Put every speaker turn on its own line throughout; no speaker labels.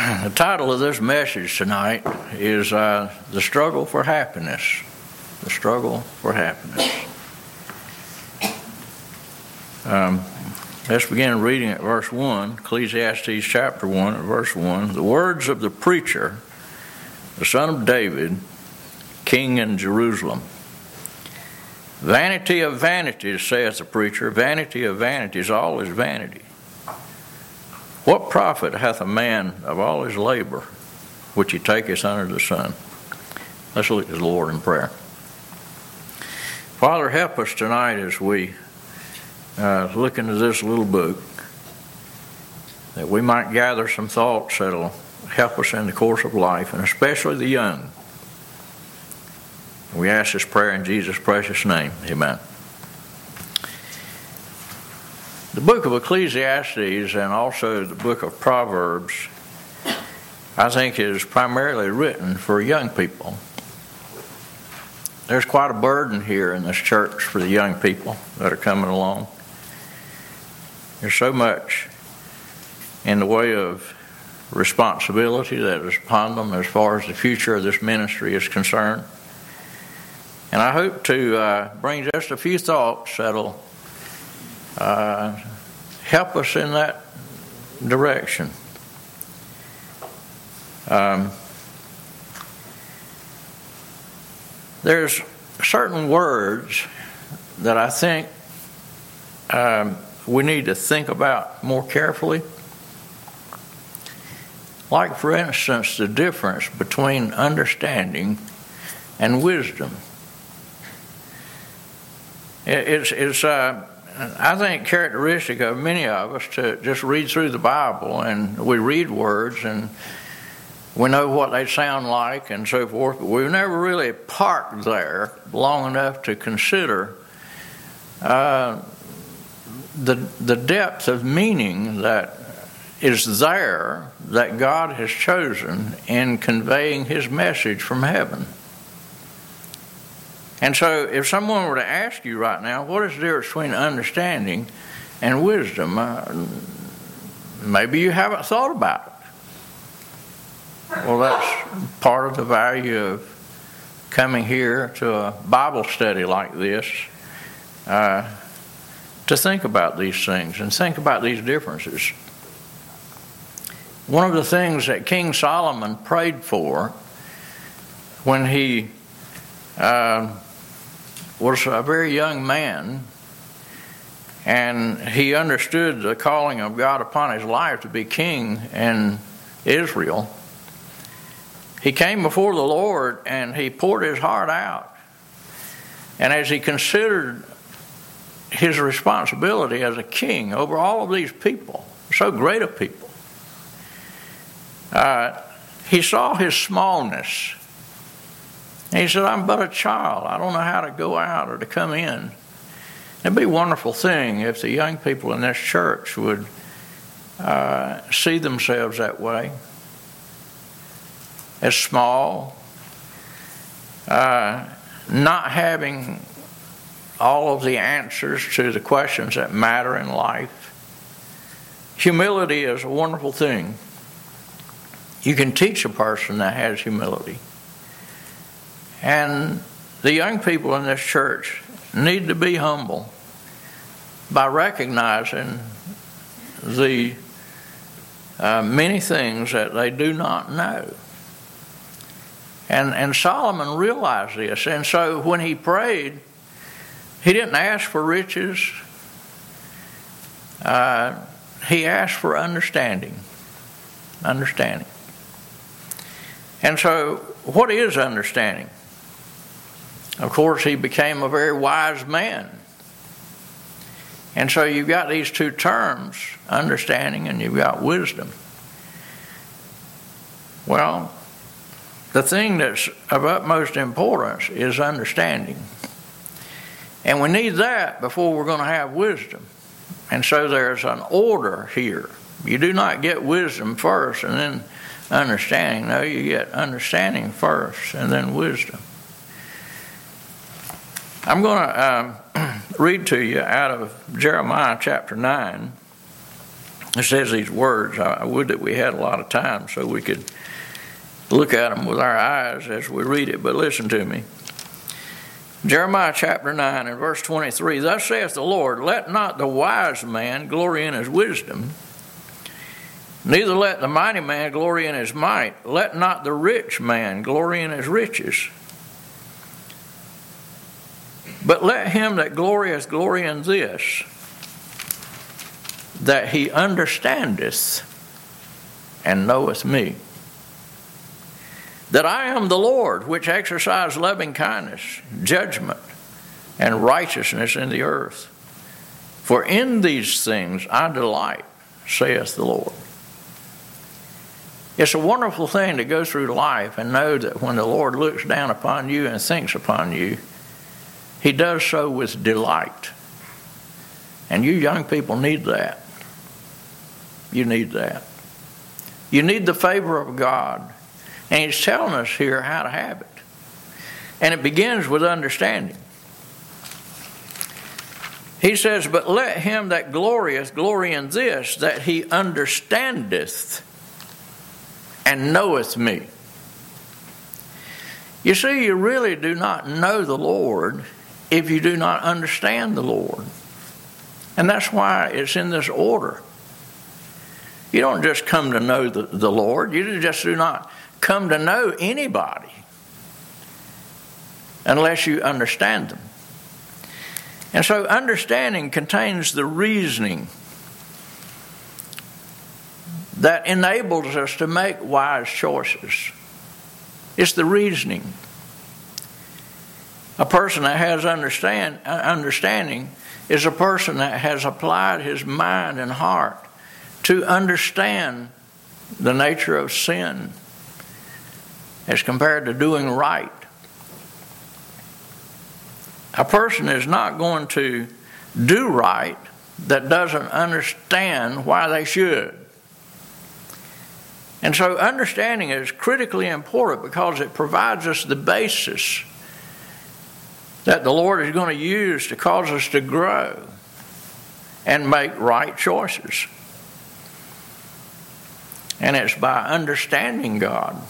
The title of this message tonight is The Struggle for Happiness. The Struggle for Happiness. Let's begin reading at verse 1, Ecclesiastes chapter 1, at verse 1. The words of the preacher, the son of David, king in Jerusalem. Vanity of vanities, saith the preacher, vanity of vanities, all is vanity. What profit hath a man of all his labor, which he taketh under the sun? Let's look to the Lord in prayer. Father, help us tonight as we look into this little book, that we might gather some thoughts that will help us in the course of life, and especially the young. We ask this prayer in Jesus' precious name. Amen. The book of Ecclesiastes and also the book of Proverbs, I think, is primarily written for young people. There's quite a burden here in this church for the young people that are coming along. There's so much in the way of responsibility that is upon them as far as the future of this ministry is concerned. And I hope to bring just a few thoughts that'll help us in that direction. There's certain words that I think we need to think about more carefully. Like, for instance, the difference between understanding and wisdom. It's I think, characteristic of many of us to just read through the Bible, and we read words and we know what they sound like and so forth, but we've never really parked there long enough to consider the depth of meaning that is there, that God has chosen in conveying His message from heaven. And so if someone were to ask you right now, what is the difference between understanding and wisdom? Maybe you haven't thought about it. Well, that's part of the value of coming here to a Bible study like this, to think about these things and think about these differences. One of the things that King Solomon prayed for when he was a very young man, and he understood the calling of God upon his life to be king in Israel. He came before the Lord and he poured his heart out. And as he considered his responsibility as a king over all of these people, so great a people, he saw his smallness. And he said, I'm but a child. I don't know how to go out or to come in. It'd be a wonderful thing if the young people in this church would see themselves that way. As small, not having all of the answers to the questions that matter in life. Humility is a wonderful thing. You can teach a person that has humility. And the young people in this church need to be humble by recognizing the many things that they do not know. And Solomon realized this. And so when he prayed, he didn't ask for riches. He asked for understanding. Understanding. And so what is understanding? Of course, he became a very wise man. And so you've got these two terms, understanding and you've got wisdom. Well, the thing that's of utmost importance is understanding. And we need that before we're going to have wisdom. And so there's an order here. You do not get wisdom first and then understanding. No, you get understanding first and then wisdom. I'm going to read to you out of Jeremiah chapter 9, It says these words. I would that we had a lot of time so we could look at them with our eyes as we read it, but listen to me. Jeremiah chapter 9 and verse 23, thus saith the Lord, let not the wise man glory in his wisdom, neither let the mighty man glory in his might, let not the rich man glory in his riches, but let him that glorieth glory in this, that he understandeth and knoweth me, that I am the Lord, which exercise loving kindness, judgment, and righteousness in the earth. For in these things I delight, saith the Lord. It's a wonderful thing to go through life and know that when the Lord looks down upon you and thinks upon you, he does so with delight. And you young people need that. You need that. You need the favor of God. And he's telling us here how to have it. And it begins with understanding. He says, but let him that glorieth glory in this, that he understandeth and knoweth me. You see, you really do not know the Lord if you do not understand the Lord. And that's why it's in this order. You don't just come to know the Lord. You just do not come to know anybody unless you understand them. And so understanding contains the reasoning that enables us to make wise choices. It's the reasoning. A person that has understanding is a person that has applied his mind and heart to understand the nature of sin as compared to doing right. A person is not going to do right that doesn't understand why they should. And so understanding is critically important because it provides us the basis that the Lord is going to use to cause us to grow and make right choices. And it's by understanding God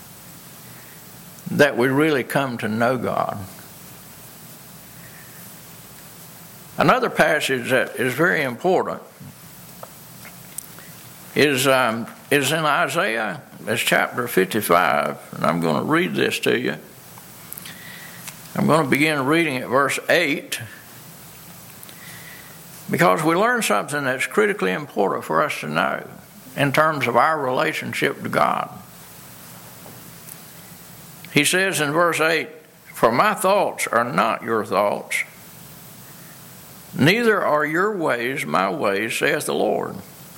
that we really come to know God. Another passage that is very important is in Isaiah. It's chapter 55, and I'm going to read this to you. I'm going to begin reading at verse 8 because we learn something that's critically important for us to know in terms of our relationship to God. He says in verse 8, for my thoughts are not your thoughts, neither are your ways my ways, saith the Lord.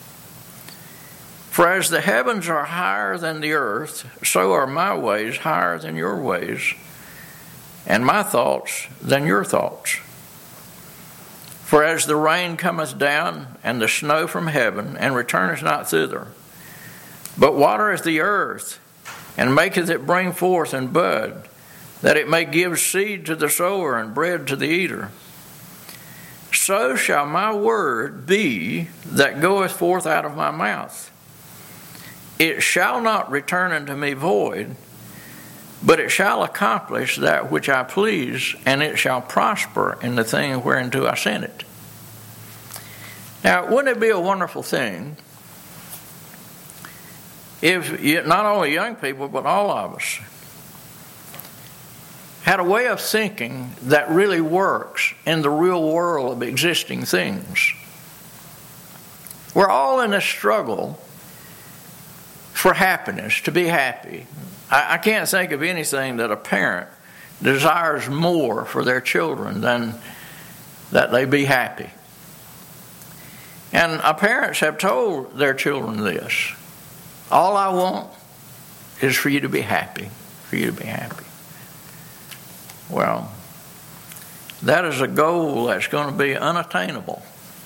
For as the heavens are higher than the earth, so are my ways higher than your ways, and my thoughts than your thoughts. For as the rain cometh down, and the snow from heaven, and returneth not thither, but watereth the earth, and maketh it bring forth and bud, that it may give seed to the sower and bread to the eater, so shall my word be that goeth forth out of my mouth. It shall not return unto me void, but it shall accomplish that which I please, and it shall prosper in the thing whereunto I sent it. Now, wouldn't it be a wonderful thing if not only young people, but all of us had a way of thinking that really works in the real world of existing things? We're all in a struggle for happiness, to be happy. I can't think of anything that a parent desires more for their children than that they be happy. And our parents have told their children this: all I want is for you to be happy, for you to be happy. Well, that is a goal that's going to be unattainable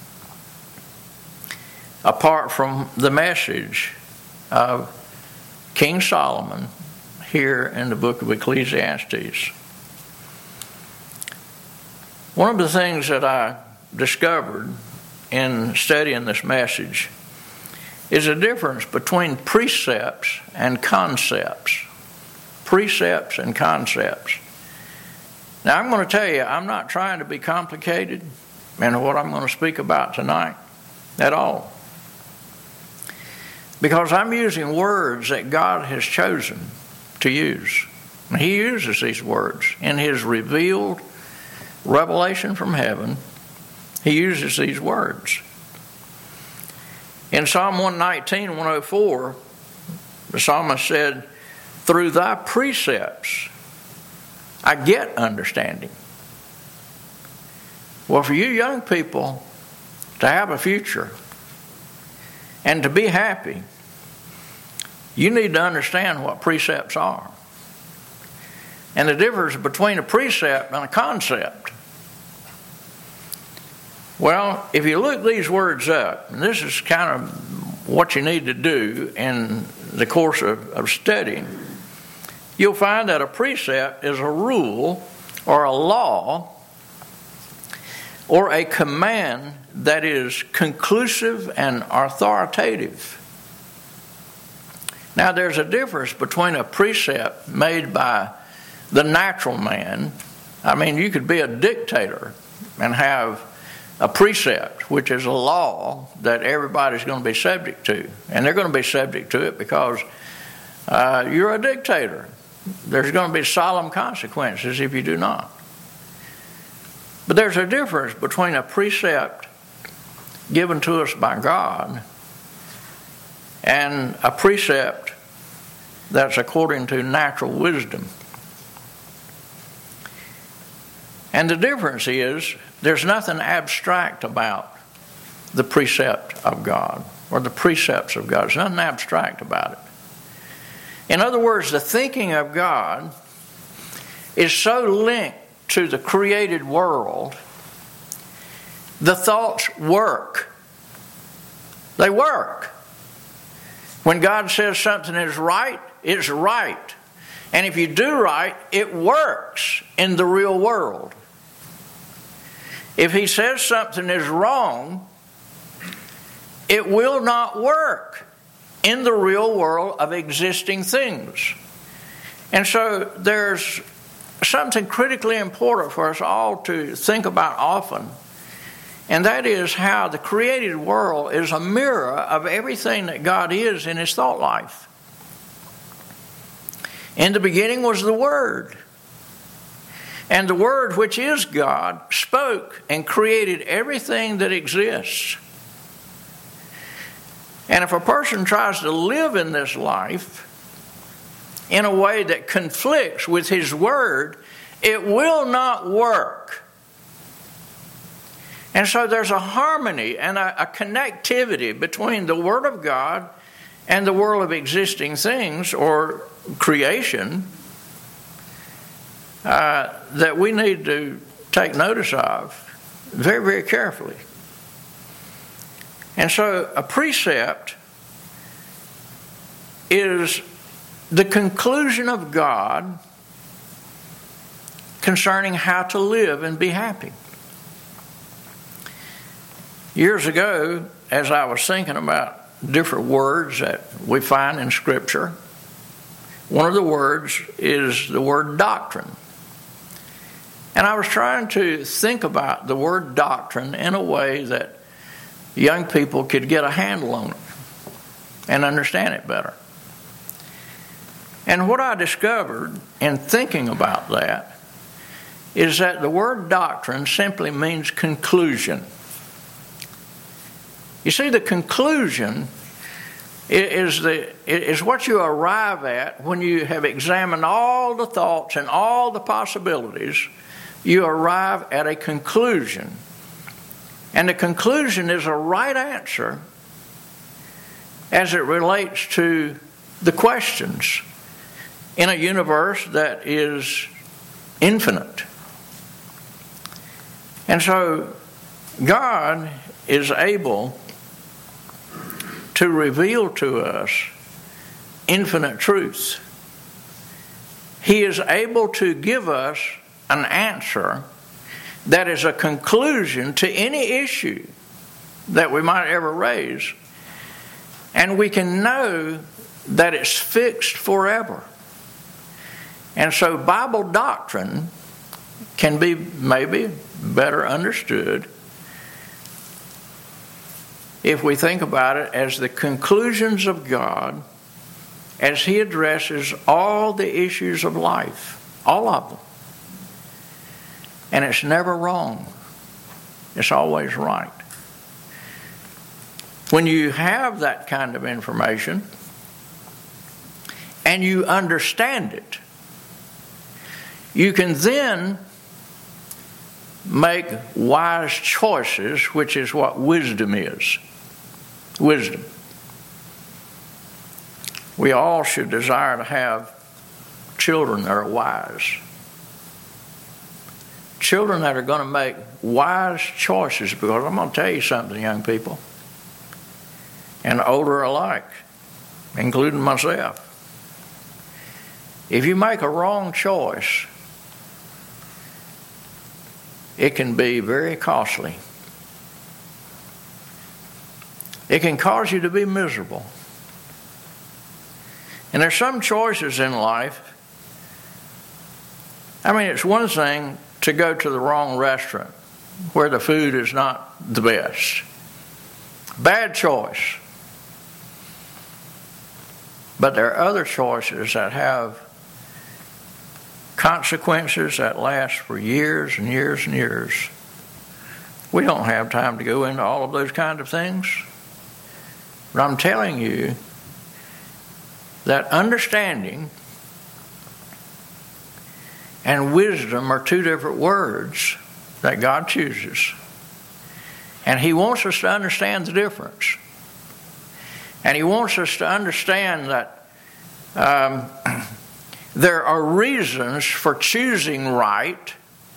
apart from the message of King Solomon here in the book of Ecclesiastes. One of the things that I discovered in studying this message is a difference between precepts and concepts. Precepts and concepts. Now, I'm going to tell you, I'm not trying to be complicated in what I'm going to speak about tonight at all. Because I'm using words that God has chosen to use. And He uses these words in His revealed revelation from heaven. He uses these words. In Psalm 119, 104, the psalmist said, "Through thy precepts I get understanding." Well, for you young people to have a future and to be happy, you need to understand what precepts are. And the difference between a precept and a concept. Well, if you look these words up, and this is kind of what you need to do in the course of studying, you'll find that a precept is a rule or a law or a command that is conclusive and authoritative. Now, there's a difference between a precept made by the natural man. I mean, you could be a dictator and have a precept, which is a law that everybody's going to be subject to. And they're going to be subject to it because you're a dictator. There's going to be solemn consequences if you do not. But there's a difference between a precept given to us by God and a precept that's according to natural wisdom. And the difference is there's nothing abstract about the precept of God or the precepts of God. There's nothing abstract about it. In other words, the thinking of God is so linked to the created world, the thoughts work. They work. When God says something is right, it's right. And if you do right, it works in the real world. If He says something is wrong, it will not work in the real world of existing things. And so there's something critically important for us all to think about often, and that is how the created world is a mirror of everything that God is in His thought life. In the beginning was the Word, and the Word, which is God, spoke and created everything that exists. And if a person tries to live in this life in a way that conflicts with His Word, it will not work. And so there's a harmony and a connectivity between the Word of God and the world of existing things or creation that we need to take notice of very, very carefully. And so a precept is the conclusion of God concerning how to live and be happy. Years ago, as I was thinking about different words that we find in Scripture, one of the words is the word doctrine. And I was trying to think about the word doctrine in a way that young people could get a handle on it and understand it better. And what I discovered in thinking about that is that the word doctrine simply means conclusion. You see, the conclusion is what you arrive at when you have examined all the thoughts and all the possibilities. You arrive at a conclusion. And the conclusion is a right answer as it relates to the questions in a universe that is infinite. And so God is able to reveal to us infinite truths. He is able to give us an answer that is a conclusion to any issue that we might ever raise. And we can know that it's fixed forever. And so Bible doctrine can be maybe better understood if we think about it as the conclusions of God as He addresses all the issues of life, all of them. And it's never wrong. It's always right. When you have that kind of information and you understand it, you can then make wise choices, which is what wisdom is. Wisdom. We all should desire to have children that are wise. Children that are going to make wise choices, because I'm going to tell you something, young people, and older alike, including myself. If you make a wrong choice, it can be very costly. It can cause you to be miserable. And there's some choices in life. I mean, it's one thing to go to the wrong restaurant where the food is not the best. Bad choice. But there are other choices that have consequences that last for years and years and years. We don't have time to go into all of those kind of things. But I'm telling you that understanding and wisdom are two different words that God chooses. And He wants us to understand the difference. And He wants us to understand that there are reasons for choosing right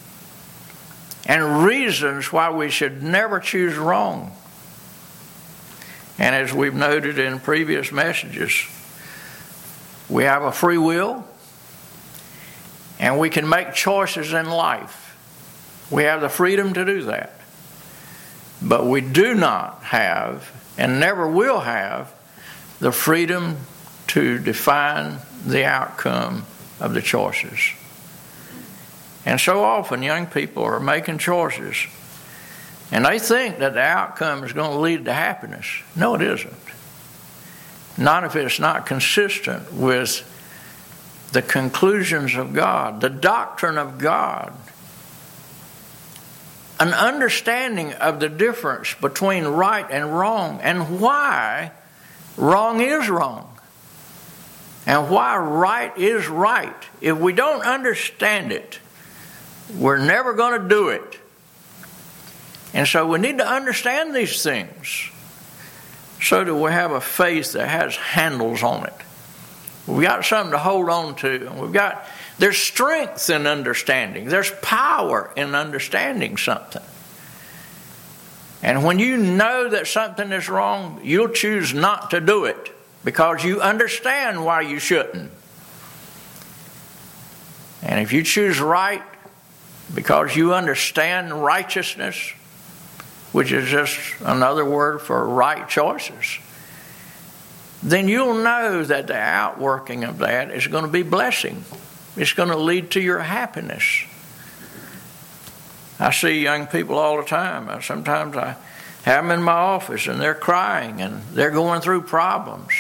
and reasons why we should never choose wrong. And as we've noted in previous messages, we have a free will and we can make choices in life. We have the freedom to do that. But we do not have and never will have the freedom to define the outcome of the choices. And so often young people are making choices and they think that the outcome is going to lead to happiness. No, it isn't. Not if it's not consistent with the conclusions of God, the doctrine of God. An understanding of the difference between right and wrong and why wrong is wrong and why right is right. If we don't understand it, we're never going to do it. And so we need to understand these things so that we have a faith that has handles on it. We've got something to hold on to. And there's strength in understanding. There's power in understanding something. And when you know that something is wrong, you'll choose not to do it because you understand why you shouldn't. And if you choose right because you understand righteousness, which is just another word for right choices, then you'll know that the outworking of that is going to be blessing. It's going to lead to your happiness. I see young people all the time. Sometimes I have them in my office and they're crying and they're going through problems.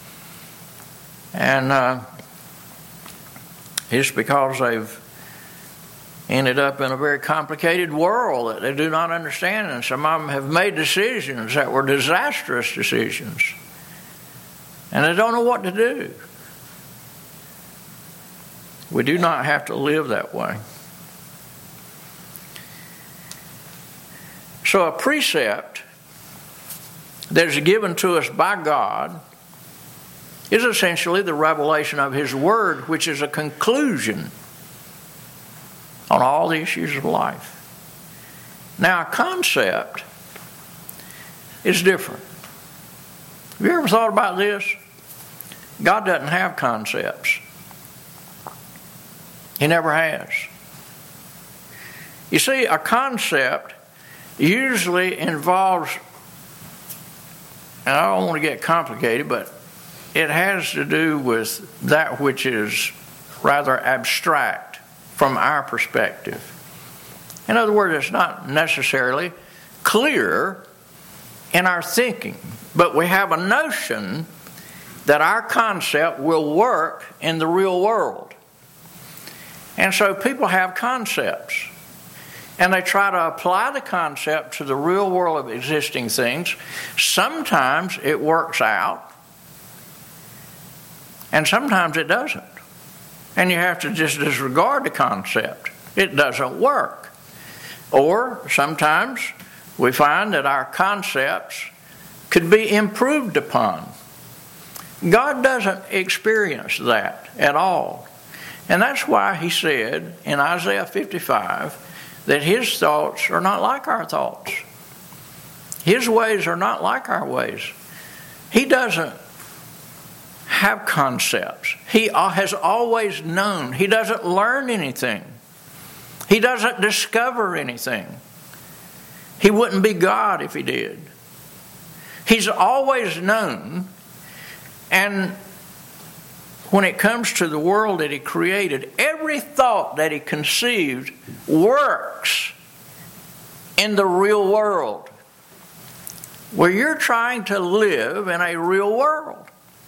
And it's because they've ended up in a very complicated world that they do not understand. And some of them have made decisions that were disastrous decisions. And they don't know what to do. We do not have to live that way. So a precept that is given to us by God is essentially the revelation of His Word, which is a conclusion on all the issues of life. Now, a concept is different. Have you ever thought about this? God doesn't have concepts. He never has. You see, a concept usually involves and I don't want to get complicated, but it has to do with that which is rather abstract from our perspective. In other words, it's not necessarily clear in our thinking, but we have a notion that our concept will work in the real world. And so people have concepts, and they try to apply the concept to the real world of existing things. Sometimes it works out, and sometimes it doesn't. And you have to just disregard the concept. It doesn't work. Or sometimes we find that our concepts could be improved upon. God doesn't experience that at all. And that's why he said in Isaiah 55 that his thoughts are not like our thoughts. His ways are not like our ways. He doesn't have concepts. He has always known. He doesn't learn anything. He doesn't discover anything. He wouldn't be God if he did. He's always known, and when it comes to the world that he created, every thought that he conceived works in the real world, where you're trying to live in a real world.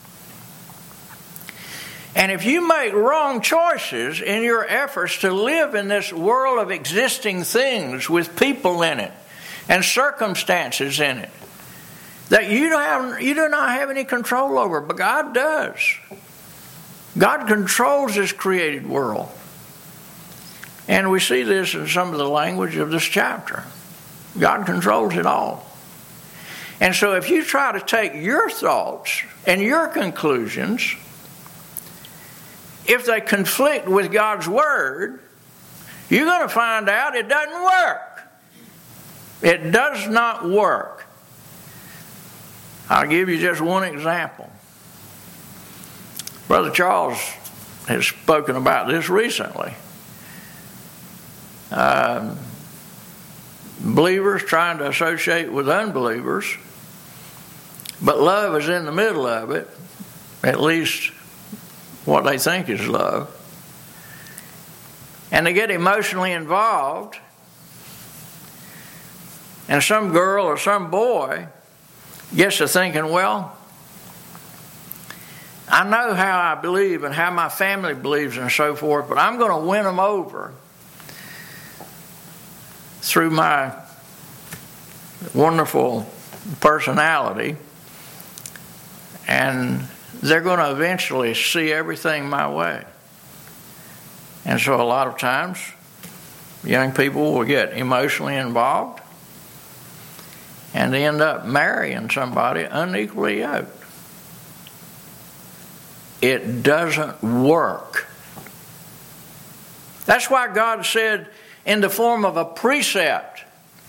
And if you make wrong choices in your efforts to live in this world of existing things with people in it and circumstances in it that you do not have any control over, but God does. God controls this created world. And we see this in some of the language of this chapter. God controls it all. And so if you try to take your thoughts and your conclusions, if they conflict with God's Word, you're going to find out it doesn't work. It does not work. I'll give you just one example. Brother Charles has spoken about this recently. Believers trying to associate with unbelievers, but love is in the middle of it, at least what they think is love. And they get emotionally involved, and some girl or some boy gets to thinking, well, I know how I believe and how my family believes and so forth, but I'm going to win them over through my wonderful personality, and they're going to eventually see everything my way. And so a lot of times, young people will get emotionally involved and end up marrying somebody unequally yoked. It doesn't work. That's why God said in the form of a precept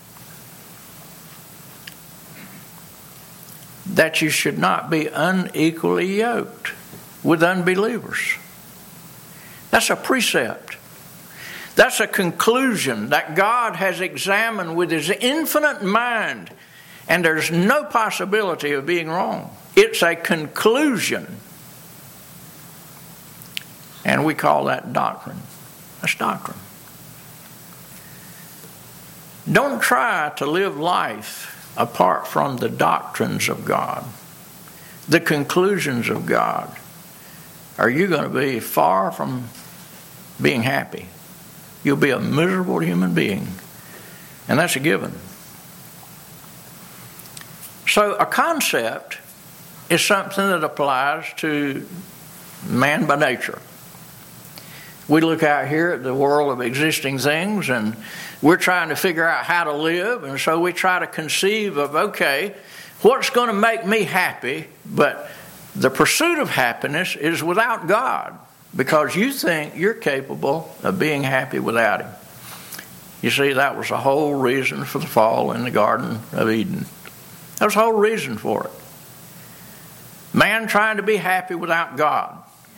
that you should not be unequally yoked with unbelievers. That's a precept. That's a conclusion that God has examined with his infinite mind, and there's no possibility of being wrong. It's a conclusion. And we call that doctrine. That's doctrine. Don't try to live life apart from the doctrines of God, the conclusions of God. Are you going to be far from being happy? You'll be a miserable human being. And that's a given. So a concept is something that applies to man by nature. We look out here at the world of existing things, and we're trying to figure out how to live, and so we try to conceive of, okay, what's going to make me happy? But the pursuit of happiness is without God, because you think you're capable of being happy without him. You see, that was the whole reason for the fall in the Garden of Eden. That was the whole reason for it. Man trying to be happy without God.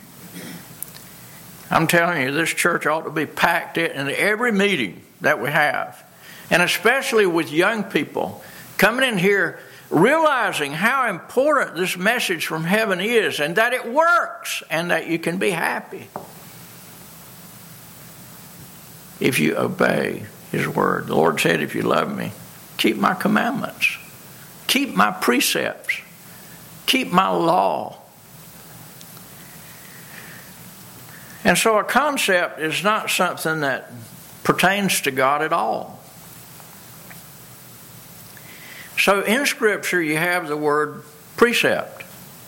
I'm telling you, this church ought to be packed in every meeting that we have. And especially with young people coming in here realizing how important this message from heaven is, and that it works, and that you can be happy if you obey His word. The Lord said, if you love me, keep my commandments, keep my precepts, keep my law. And so a concept is not something that pertains to God at all. So in Scripture you have the word precept.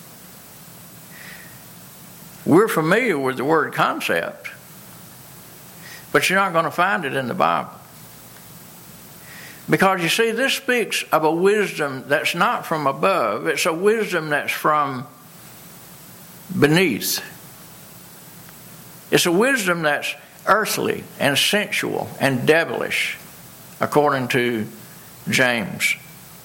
We're familiar with the word concept, but you're not going to find it in the Bible. Because you see, this speaks of a wisdom that's not from above. It's a wisdom that's from beneath. It's a wisdom that's earthly and sensual and devilish, according to James.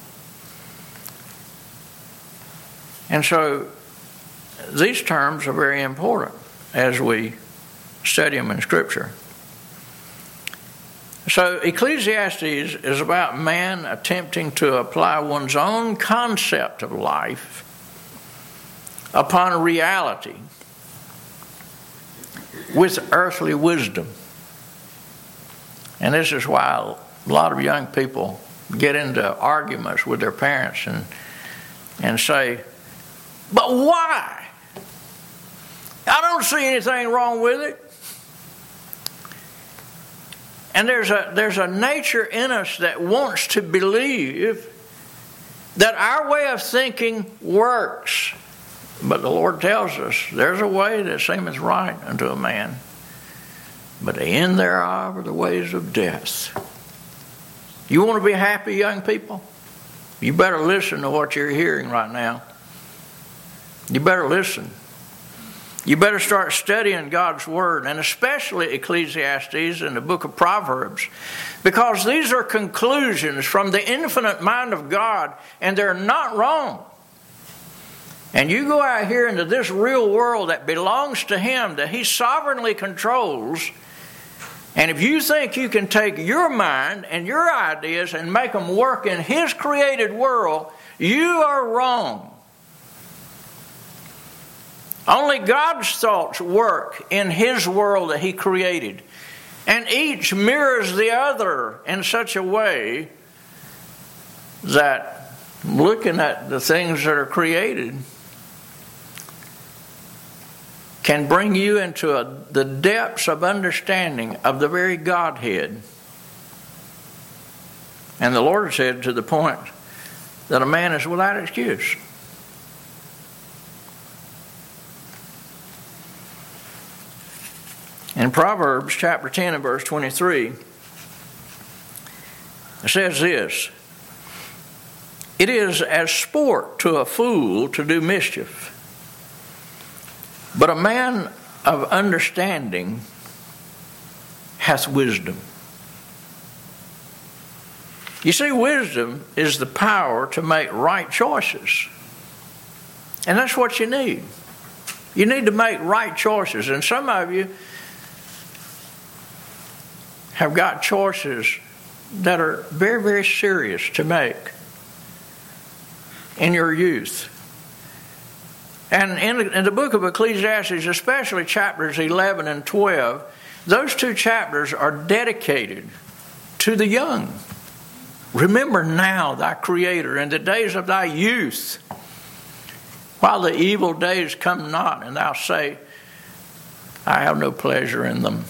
And so these terms are very important as we study them in Scripture. So Ecclesiastes is about man attempting to apply one's own concept of life upon reality with earthly wisdom. And this is why a lot of young people get into arguments with their parents and say, but why? I don't see anything wrong with it. And there's a nature in us that wants to believe that our way of thinking works. But the Lord tells us there's a way that seemeth right unto a man, but the end thereof are the ways of death. You want to be happy, young people? You better listen to what you're hearing right now. You better listen. You better start studying God's Word, and especially Ecclesiastes and the book of Proverbs, because these are conclusions from the infinite mind of God, and they're not wrong. And you go out here into this real world that belongs to Him, that He sovereignly controls, and if you think you can take your mind and your ideas and make them work in His created world, you are wrong. Only God's thoughts work in His world that He created. And each mirrors the other in such a way that looking at the things that are created can bring you into the depths of understanding of the very Godhead. And the Lord said to the point that a man is without excuse. In Proverbs chapter 10 and verse 23, it says this, it is as sport to a fool to do mischief, but a man of understanding hath wisdom. You see, wisdom is the power to make right choices. And that's what you need. You need to make right choices. And some of you have got choices that are very, very serious to make in your youth. And in the book of Ecclesiastes, especially chapters 11 and 12, those two chapters are dedicated to the young. Remember now thy Creator in the days of thy youth, while the evil days come not, and thou say, I have no pleasure in them.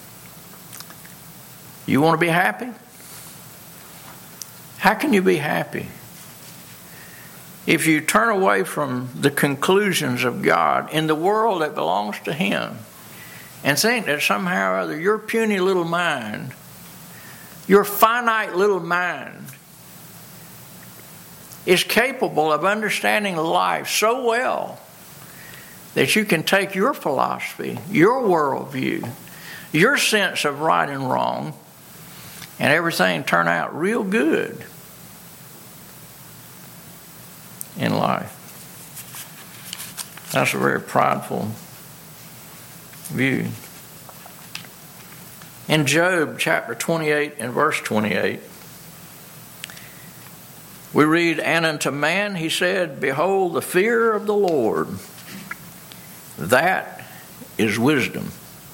You want to be happy? How can you be happy if you turn away from the conclusions of God in the world that belongs to Him and think that somehow or other your puny little mind, your finite little mind, is capable of understanding life so well that you can take your philosophy, your worldview, your sense of right and wrong, and everything turn out real good in life. That's a very prideful view. In Job chapter 28 and verse 28, We read, and unto man he said, behold, the fear of the Lord, that is wisdom.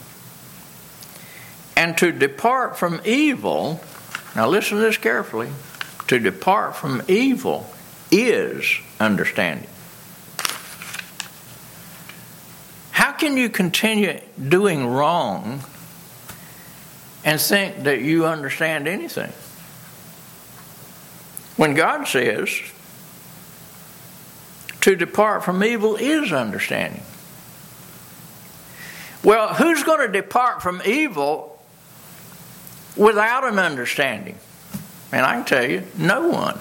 And to depart from evil, now listen to this carefully, to depart from evil is understanding. How can you continue doing wrong and think that you understand anything? When God says to depart from evil is understanding. Well, who's going to depart from evil without an understanding? And I can tell you, no one.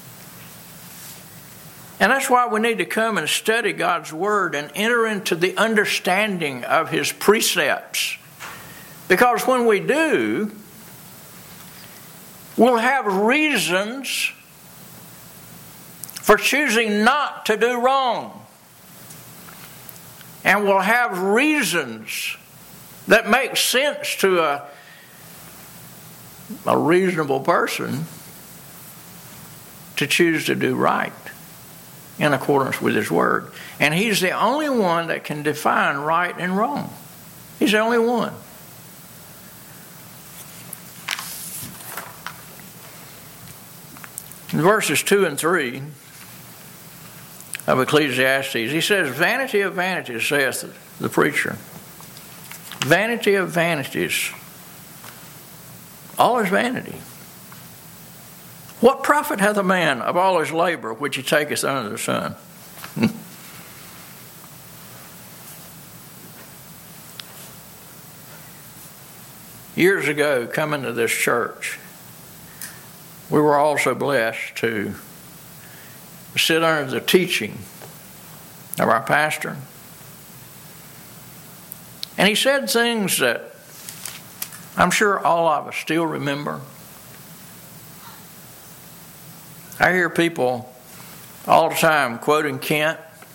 And that's why we need to come and study God's Word and enter into the understanding of His precepts. Because when we do, we'll have reasons for choosing not to do wrong. And we'll have reasons that make sense to a reasonable person to choose to do right in accordance with His Word. And He's the only one that can define right and wrong. He's the only one. In verses 2 and 3 of Ecclesiastes, he says, vanity of vanities, saith the preacher. Vanity of vanities. All is vanity. What profit hath a man of all his labor which he taketh under the sun? Years ago, coming to this church, we were also blessed to sit under the teaching of our pastor. And he said things that I'm sure all of us still remember. I hear people all the time quoting Kent.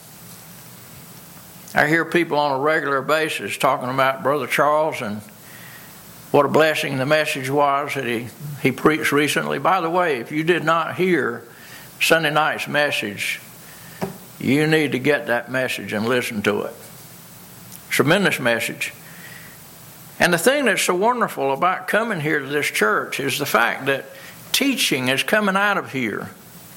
I hear people on a regular basis talking about Brother Charles and what a blessing the message was that he preached recently. By the way, if you did not hear Sunday night's message, you need to get that message and listen to it. Tremendous message. And the thing that's so wonderful about coming here to this church is the fact that teaching is coming out of here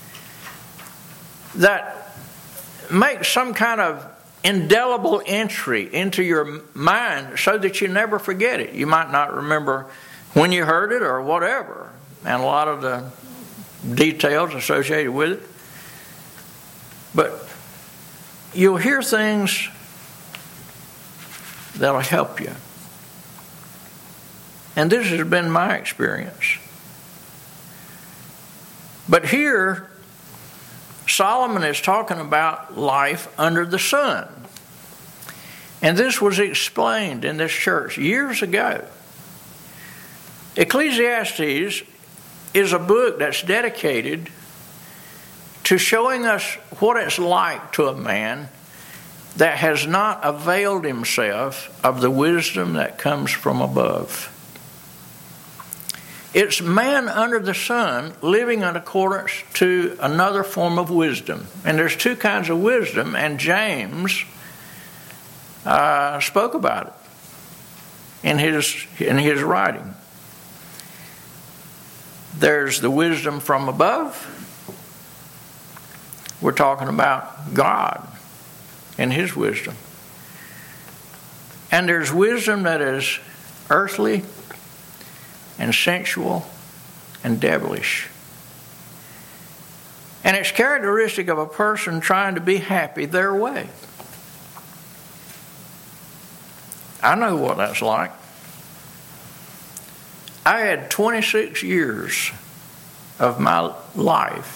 that makes some kind of indelible entry into your mind so that you never forget it. You might not remember when you heard it or whatever, and a lot of the details associated with it. But you'll hear things that'll help you. And this has been my experience. But here, Solomon is talking about life under the sun. And this was explained in this church years ago. Ecclesiastes is a book that's dedicated to showing us what it's like to a man that has not availed himself of the wisdom that comes from above. It's man under the sun living in accordance to another form of wisdom. And there's two kinds of wisdom, and James spoke about it in his writing. There's the wisdom from above. We're talking about God and His wisdom. And there's wisdom that is earthly and sensual and devilish. And it's characteristic of a person trying to be happy their way. I know what that's like. I had 26 years of my life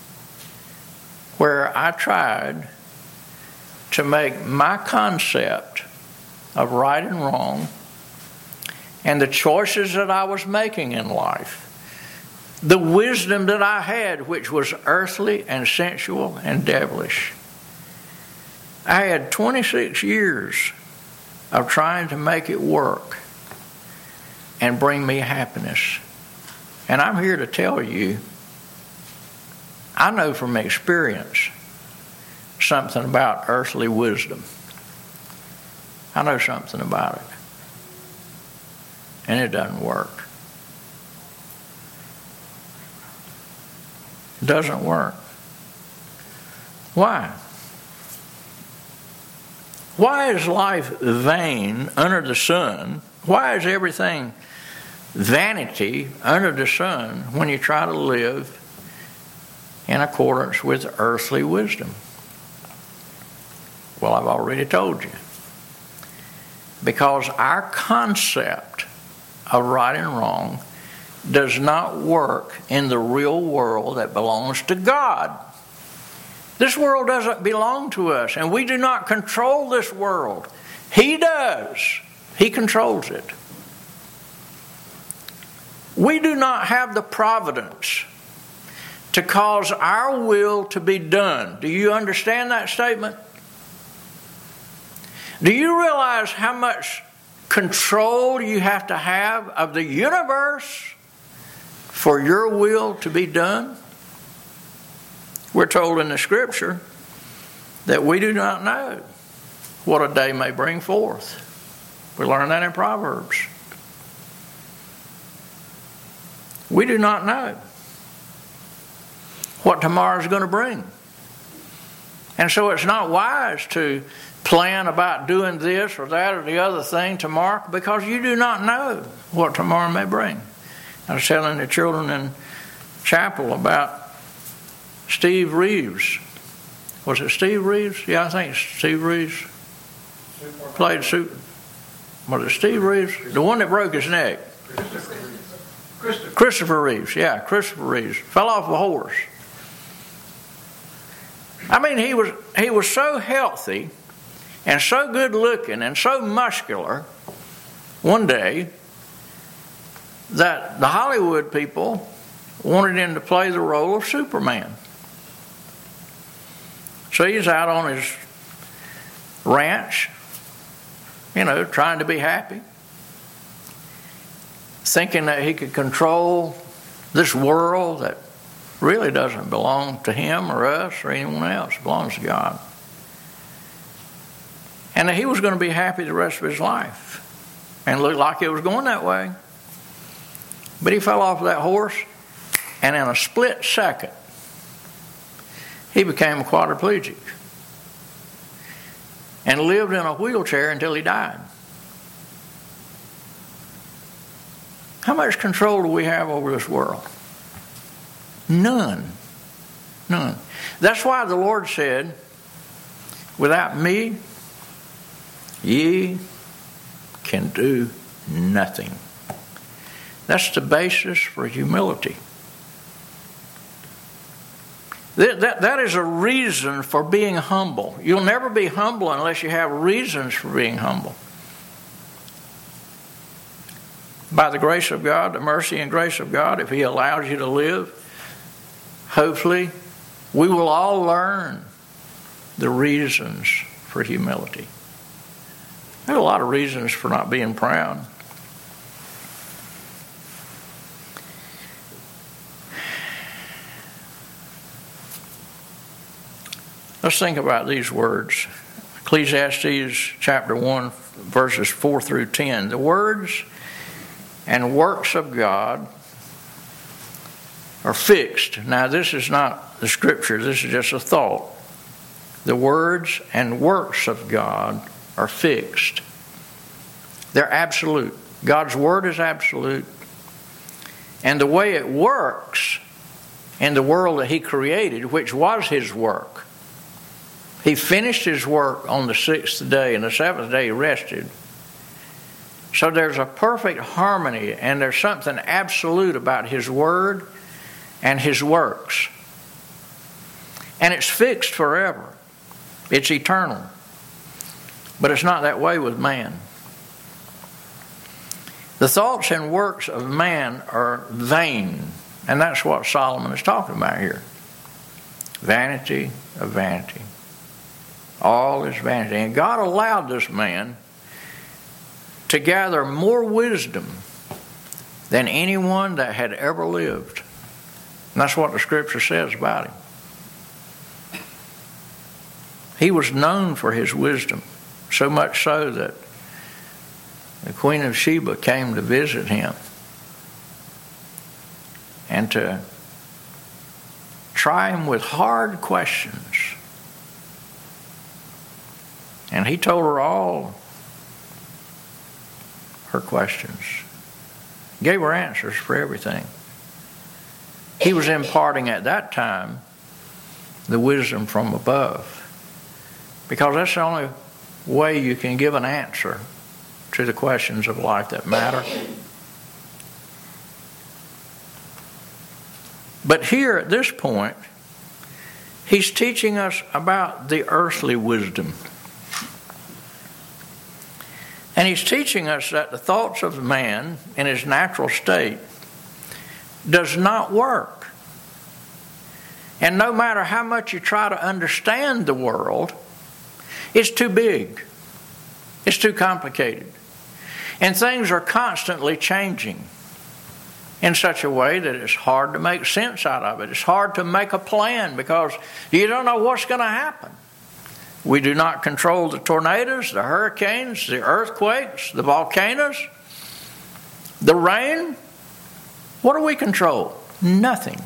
where I tried to make my concept of right and wrong and the choices that I was making in life, the wisdom that I had, which was earthly and sensual and devilish. I had 26 years of trying to make it work and bring me happiness. And I'm here to tell you I know from experience something about earthly wisdom. I know something about it. And it doesn't work. It doesn't work. Why? Why is life vain under the sun? Why is everything vanity under the sun when you try to live in accordance with earthly wisdom? Well, I've already told you. Because our concept of right and wrong does not work in the real world that belongs to God. This world doesn't belong to us, and we do not control this world. He does. He controls it. We do not have the providence to cause our will to be done. Do you understand that statement? Do you realize how much control you have to have of the universe for your will to be done? We're told in the Scripture that we do not know what a day may bring forth. We learn that in Proverbs. We do not know what tomorrow is going to bring. And so it's not wise to plan about doing this or that or the other thing tomorrow, because you do not know what tomorrow may bring. I was telling the children in chapel about Steve Reeves. Was it Steve Reeves? Yeah, I think Steve Reeves played super. Was it Steve Reeves? The one that broke his neck. Christopher Reeves. Yeah, Christopher Reeves. Fell off a horse. I mean, he was so healthy and so good looking and so muscular one day that the Hollywood people wanted him to play the role of Superman. So he's out on his ranch, trying to be happy, thinking that he could control this world that really doesn't belong to him or us or anyone else. It belongs to God. And that he was going to be happy the rest of his life. And it looked like it was going that way. But he fell off of that horse, and in a split second, he became a quadriplegic and lived in a wheelchair until he died. How much control do we have over this world? None. None. That's why the Lord said, without me, ye can do nothing. That's the basis for humility. That is a reason for being humble. You'll never be humble unless you have reasons for being humble. By the grace of God, the mercy and grace of God, if He allows you to live, hopefully we will all learn the reasons for humility. There are a lot of reasons for not being proud. Let's think about these words. Ecclesiastes chapter 1, verses 4 through 10. The words and works of God are fixed. Now, this is not the Scripture. This is just a thought. The words and works of God are fixed. They're absolute. God's Word is absolute. And the way it works in the world that He created, which was His work, He finished His work on the sixth day, and the seventh day He rested. So there's a perfect harmony, and there's something absolute about His Word and His works. And it's fixed forever. It's eternal. But it's not that way with man. The thoughts and works of man are vain. And that's what Solomon is talking about here. Vanity of vanity. All is vanity. And God allowed this man to gather more wisdom than anyone that had ever lived. And that's what the Scripture says about him. He was known for his wisdom, so much so that the Queen of Sheba came to visit him and to try him with hard questions. And he told her all her questions, gave her answers for everything. He was imparting at that time the wisdom from above, because that's the only way you can give an answer to the questions of life that matter. But here at this point, he's teaching us about the earthly wisdom. And he's teaching us that the thoughts of man in his natural state does not work. And no matter how much you try to understand the world, it's too big. It's too complicated. And things are constantly changing in such a way that it's hard to make sense out of it. It's hard to make a plan because you don't know what's going to happen. We do not control the tornadoes, the hurricanes, the earthquakes, the volcanoes, the rain. What do we control? Nothing.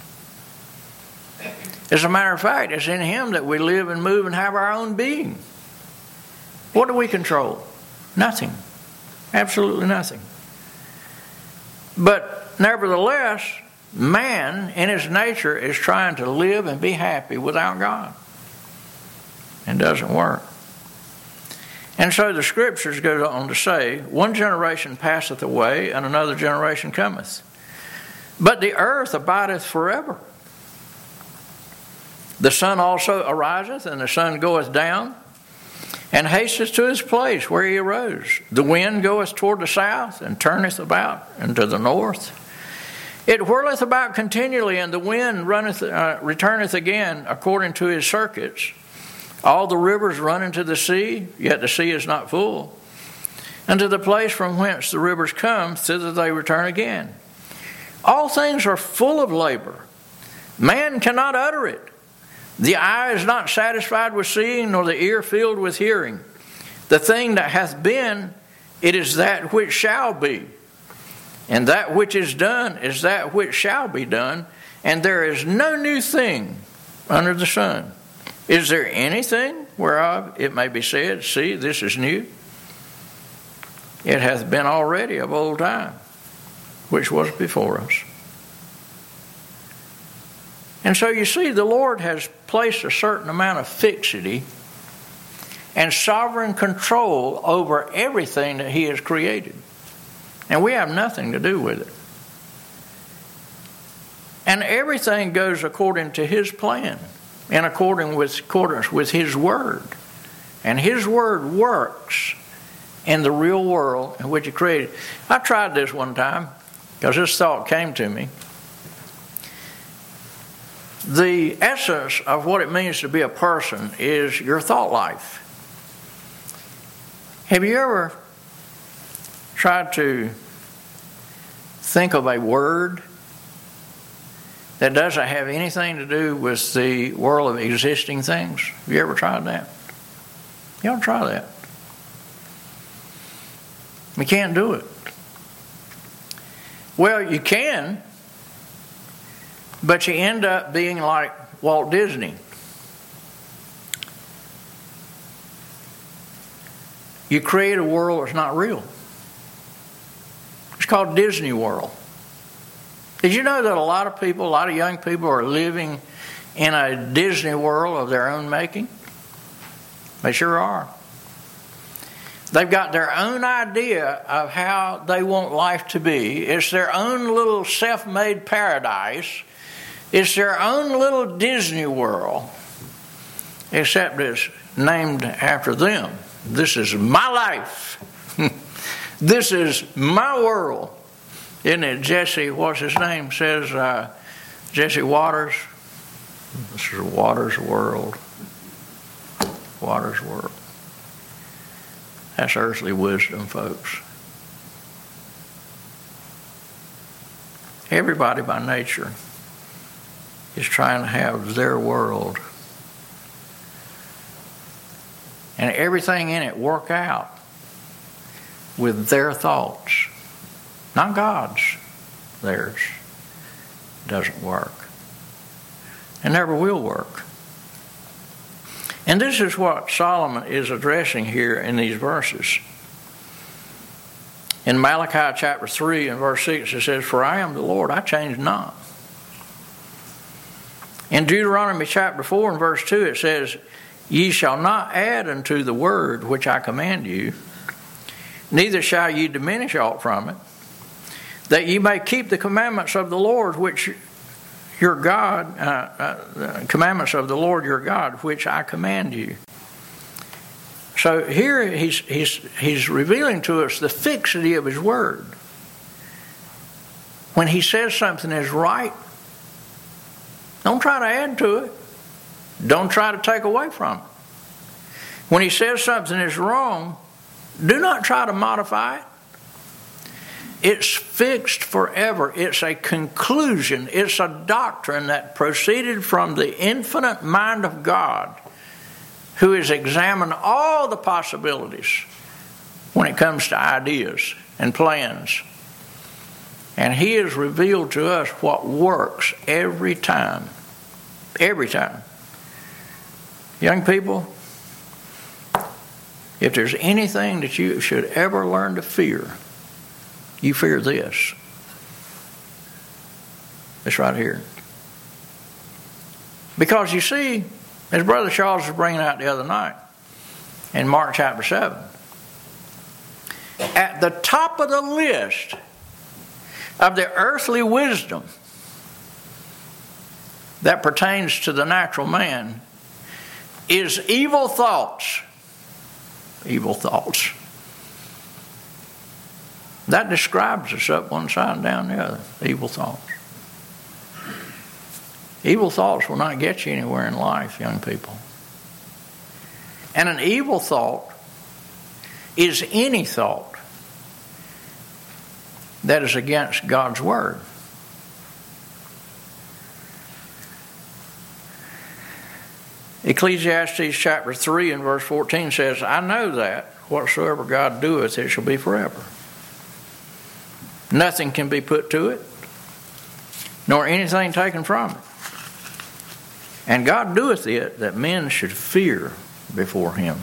As a matter of fact, it's in Him that we live and move and have our own being. What do we control? Nothing. Absolutely nothing. But nevertheless, man in his nature is trying to live and be happy without God. It doesn't work. And so the scriptures go on to say, one generation passeth away, and another generation cometh. But the earth abideth forever. The sun also ariseth, and the sun goeth down, and hasteth to his place where he arose. The wind goeth toward the south, and turneth about unto the north. It whirleth about continually, and the wind returneth again according to his circuits. All the rivers run into the sea, yet the sea is not full. And to the place from whence the rivers come, thither they return again. All things are full of labor. Man cannot utter it. The eye is not satisfied with seeing, nor the ear filled with hearing. The thing that hath been, it is that which shall be. And that which is done is that which shall be done. And there is no new thing under the sun. Is there anything whereof it may be said, see, this is new? It hath been already of old time, which was before us. And so you see, the Lord has placed a certain amount of fixity and sovereign control over everything that He has created. And we have nothing to do with it. And everything goes according to His plan, in accordance with His Word. And His Word works in the real world in which He created. I tried this one time because this thought came to me. The essence of what it means to be a person is your thought life. Have you ever tried to think of a word that doesn't have anything to do with the world of existing things? Have you ever tried that? You ought to try that. You can't do it. Well, you can, but you end up being like Walt Disney. You create a world that's not real. It's called Disney World. Did you know that a lot of people, a lot of young people are living in a Disney world of their own making? They sure are. They've got their own idea of how they want life to be. It's their own little self-made paradise. It's their own little Disney world, except it's named after them. This is my life. This is my world. Isn't it Jesse, what's his name, says, Jesse Waters? This is Waters' world. Waters' world. That's earthly wisdom, folks. Everybody by nature is trying to have their world and everything in it work out with their thoughts, not God's, theirs. Doesn't work. It never will work. And this is what Solomon is addressing here in these verses. In Malachi chapter 3 and verse 6 it says, "For I am the Lord, I change not." In Deuteronomy chapter 4 and verse 2 it says, "Ye shall not add unto the word which I command you, neither shall ye diminish aught from it, that ye may keep the commandments of the Lord which your God, commandments of the Lord your God, which I command you." So here he's revealing to us the fixity of his word. When he says something is right, don't try to add to it. Don't try to take away from it. When he says something is wrong, do not try to modify it. It's fixed forever. It's a conclusion. It's a doctrine that proceeded from the infinite mind of God, who has examined all the possibilities when it comes to ideas and plans. And he has revealed to us what works every time. Every time. Young people, if there's anything that you should ever learn to fear, you fear this. It's right here. Because you see, as Brother Charles was bringing out the other night, in Mark chapter 7, at the top of the list of the earthly wisdom that pertains to the natural man is evil thoughts. Evil thoughts. That describes us up one side and down the other. Evil thoughts. Evil thoughts will not get you anywhere in life, young people. And an evil thought is any thought that is against God's word. Ecclesiastes chapter 3 and verse 14 says, "I know that whatsoever God doeth, it shall be forever. Nothing can be put to it, nor anything taken from it. And God doeth it that men should fear before him."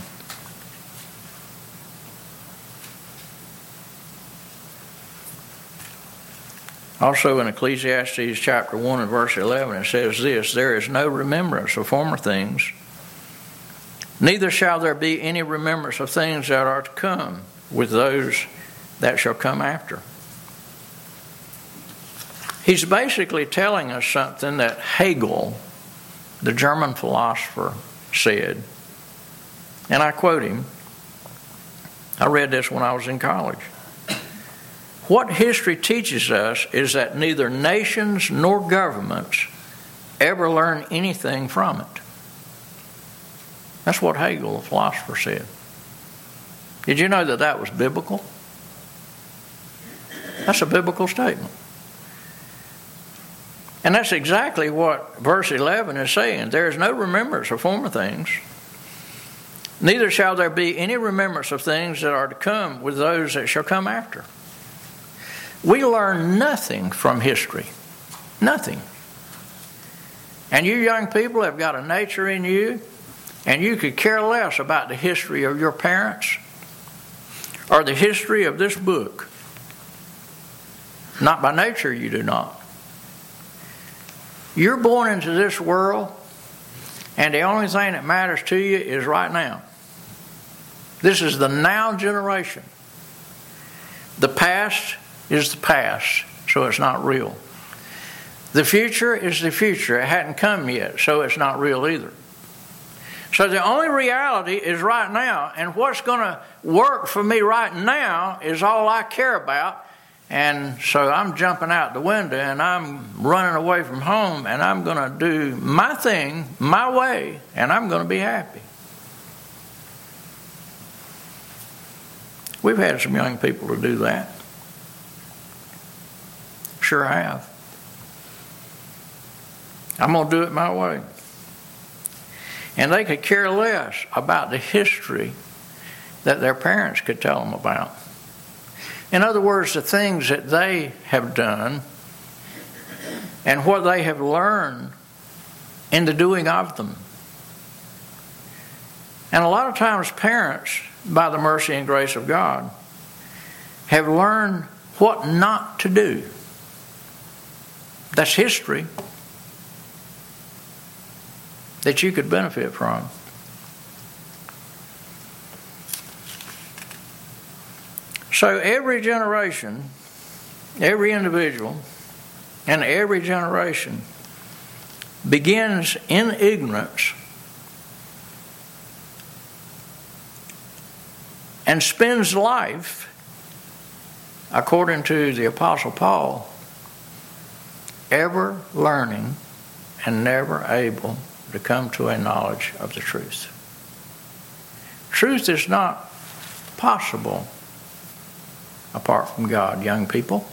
Also in Ecclesiastes chapter 1 and verse 11 it says this, "There is no remembrance of former things, neither shall there be any remembrance of things that are to come with those that shall come after." He's basically telling us something that Hegel, the German philosopher, said. And I quote him. I read this when I was in college. "What history teaches us is that neither nations nor governments ever learn anything from it." That's what Hegel, the philosopher, said. Did you know that that was biblical? That's a biblical statement. And that's exactly what verse 11 is saying. "There is no remembrance of former things, neither shall there be any remembrance of things that are to come with those that shall come after." We learn nothing from history. Nothing. And you young people have got a nature in you, and you could care less about the history of your parents or the history of this book. Not by nature you do not. You're born into this world, and the only thing that matters to you is right now. This is the now generation. The past is the past, so it's not real. The future is the future. It hadn't come yet, so it's not real either. So the only reality is right now, and what's going to work for me right now is all I care about. And so I'm jumping out the window and I'm running away from home, and I'm going to do my thing, my way, and I'm going to be happy. We've had some young people to do that. Sure have. I'm going to do it my way. And they could care less about the history that their parents could tell them about. In other words, the things that they have done and what they have learned in the doing of them. And a lot of times parents, by the mercy and grace of God, have learned what not to do. That's history that you could benefit from. So every generation, every individual, and every generation begins in ignorance and spends life, according to the Apostle Paul, ever learning and never able to come to a knowledge of the truth. Truth is not possible apart from God, young people.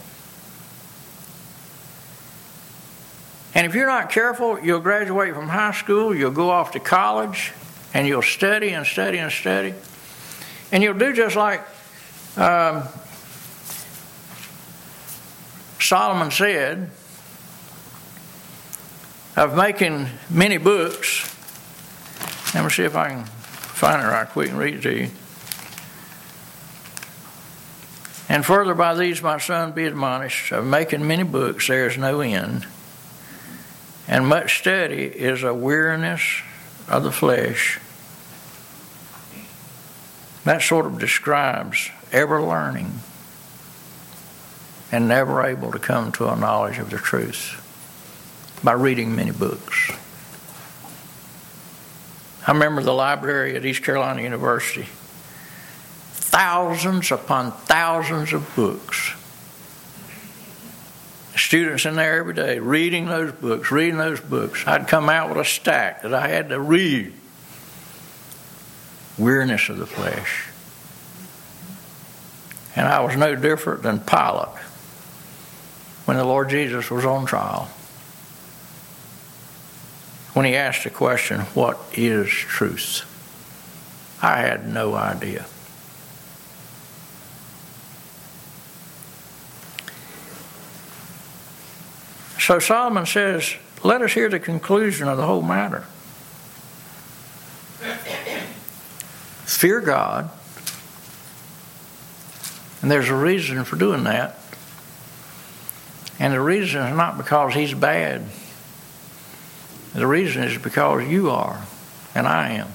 And if you're not careful, you'll graduate from high school, you'll go off to college, and you'll study and study and study. And you'll do just like Solomon said, of making many books. Let me see if I can find it right quick and read it to you. And further, by these, my son, be admonished, of making many books there is no end, and much study is a weariness of the flesh. That sort of describes ever learning and never able to come to a knowledge of the truth by reading many books. I remember the library at East Carolina University. Thousands upon thousands of books. Students in there every day reading those books. I'd come out with a stack that I had to read. Weariness of the flesh. And I was no different than Pilate when the Lord Jesus was on trial. When he asked the question, what is truth? I had no idea. So Solomon says, let us hear the conclusion of the whole matter. Fear God. And there's a reason for doing that. And the reason is not because he's bad. The reason is because you are and I am.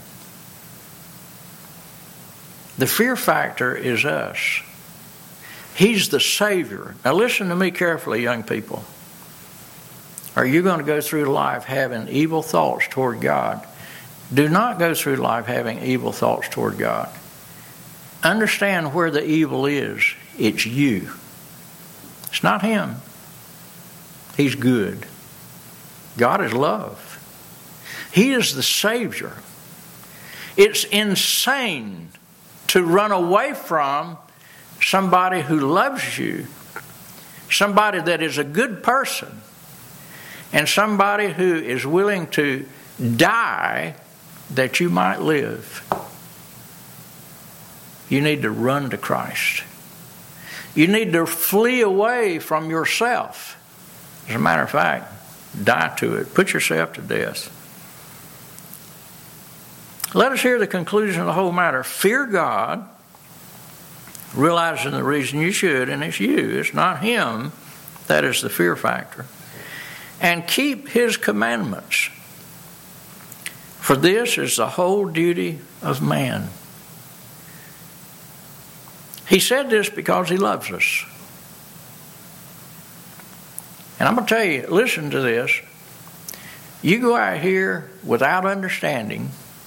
The fear factor is us. He's the Savior. Now listen to me carefully, young people. Are you going to go through life having evil thoughts toward God? Do not go through life having evil thoughts toward God. Understand where the evil is. It's you. It's not him. He's good. God is love. He is the Savior. It's insane to run away from somebody who loves you, somebody that is a good person, and somebody who is willing to die that you might live. You need to run to Christ. You need to flee away from yourself. As a matter of fact, die to it. Put yourself to death. Let us hear the conclusion of the whole matter. Fear God, realizing the reason you should, and it's you. It's not him. That is the fear factor. And keep his commandments. For this is the whole duty of man. He said this because he loves us. And I'm going to tell you, listen to this. You go out here without understanding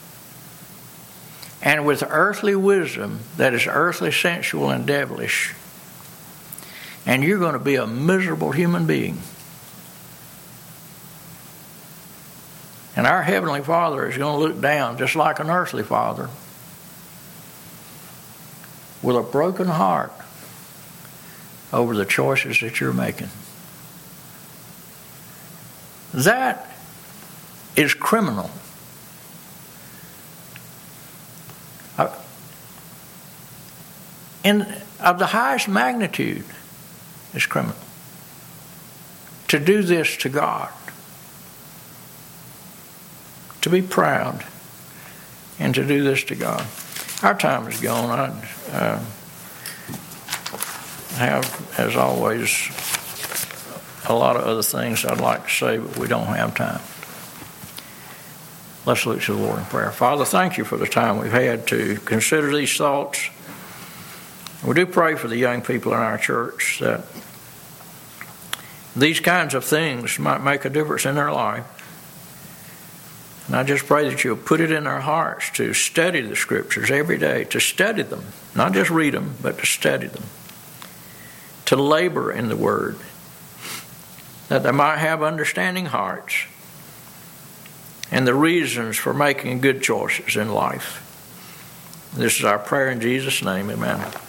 and with earthly wisdom that is earthly, sensual, and devilish, and you're going to be a miserable human being. And our Heavenly Father is going to look down just like an earthly father with a broken heart over the choices that you're making. That is criminal. of the highest magnitude is criminal. To do this to God, to be proud, and to do this to God. Our time is gone. I have, as always, a lot of other things I'd like to say, but we don't have time. Let's look to the Lord in prayer. Father, thank you for the time we've had to consider these thoughts. We do pray for the young people in our church that these kinds of things might make a difference in their life. And I just pray that you'll put it in their hearts to study the Scriptures every day, to study them, not just read them, but to study them, to labor in the Word, that they might have understanding hearts and the reasons for making good choices in life. This is our prayer in Jesus' name. Amen.